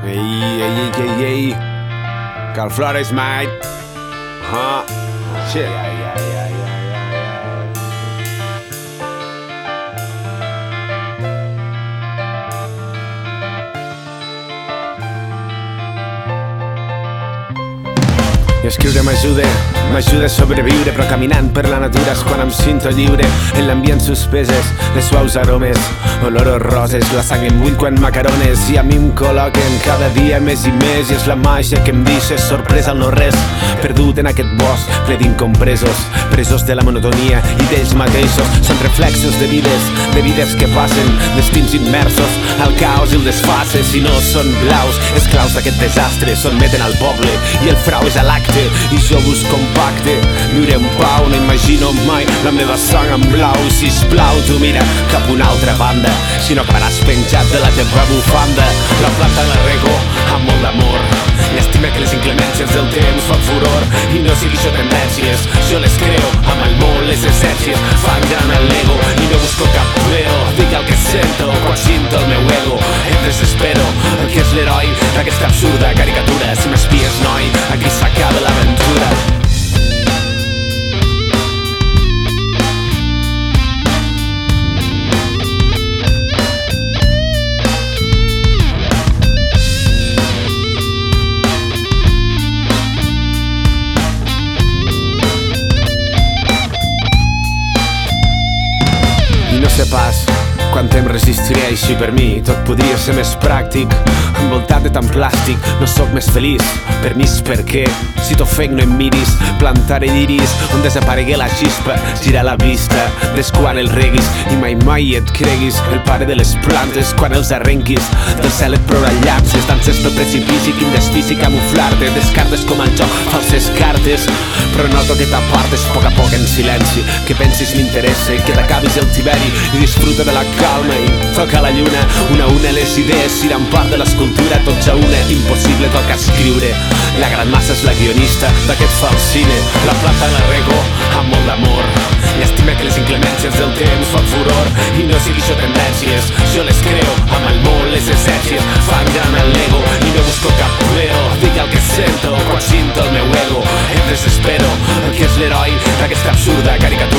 Ei, Carl Flores, mate. Shit. I escriure m'ajuda a sobreviure, però caminant per la natura és quan em sinto lliure. En l'ambient suspeses, les suaus aromes, olor roses, la sang em bull quan macarones. I a mi em col·loquen cada dia més i més, i és la màgia que em deixa sorpresa al no-res. Perdut en aquest bosc ple d'incompresos, presos de la monotonia i d'ells mateixos. Són reflexos de vides que passen, destins immersos al caos i el desfase. Si no són blaus, esclaus d'aquest desastre, sotmeten al poble i el frau és a l'acte. I jo busco un pacte, viure en pau, no imagino mai la meva sang en blau. Sisplau, tu mira cap una altra banda, si no acabaràs penjat de la teva bufanda. La planta la rego amb molt d'amor, llàstima que les inclemències del temps fan furor. I no sigui això tendències, jo les creo amb el món, les essències fan gran el l'ego. I no busco cap veo, dic el que sento quan sinto el meu ego. Em desespero, el que és l'heroi d'aquesta absurda caricatura. Si m'espies, noi, aquí s'acaba l'aventura. I no sé pas quant temps resistiré així. Per mi tot podria ser més pràctic, envoltat de tant plàstic. No sóc més feliç, permís per què? Si t'ofec no em miris, plantaré lliris on desaparegué la xispa. Gira la vista des quan el reguis i mai et creguis el pare de les plantes quan els arrenquis. Del cel et plourà llamps, danses pel precipici, quin desfici camuflar-te. Descartes com al joc falses cartes, però noto que t'apartes a poc en silenci. Que pensis m'interessa i que t'acabis el tiberi i disfruta de la calma i toca la lluna. Una a una les idees seran part de l'escultura, tots a una, impossible, toca escriure. La gran massa és la guionista d'aquest fals cine. La planta la rego amb molt d'amor, llàstima que les inclemències del temps fan furor. I no sigui això tendències, jo les creo amb el món, les essències fan gran el l'ego. I no busco cap veo, dic el que sento quan sinto el meu ego. Em desespero, el que és l'heroi d'aquesta absurda caricatura.